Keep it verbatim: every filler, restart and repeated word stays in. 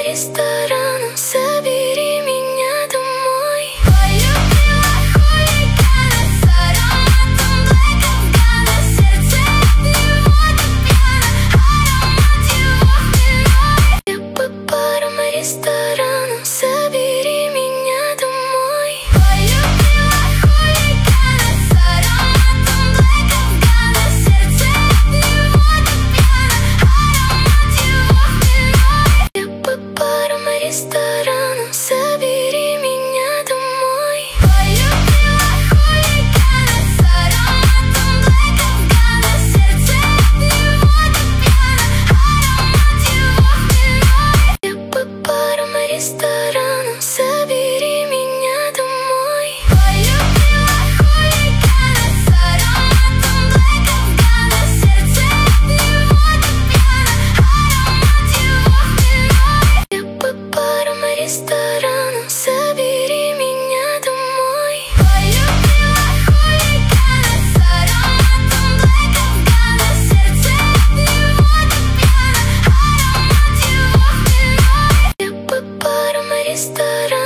рестораном, забери меня домой. Полюбила хулигана с ароматом Black Afghana. Сердце от него так пьяно, аромат его хмельной. Я по барам и ресторанам, забери меня домой. Полюбила хулигана с ароматом Black Afghana. Сердце от него так пьяно, аромат его хмельной. Я по барам и ресторанам, забери меня домой. Полюбила хулигана с ароматом Black Afghana. Сердце от него так пьяно, аромат его хмельной. Я по барам и ресторанам, забери меня домой. Полюбила хулигана с ароматом Black Afghana. Сердце от него так пьяно, аромат его хмельной. Я по барам и ресторанам, забери меня домой. Полюбила хулигана с ароматом Black Afghana. Сердце от него так пьяно, аромат его хмельной. Я по барам и ресторанам.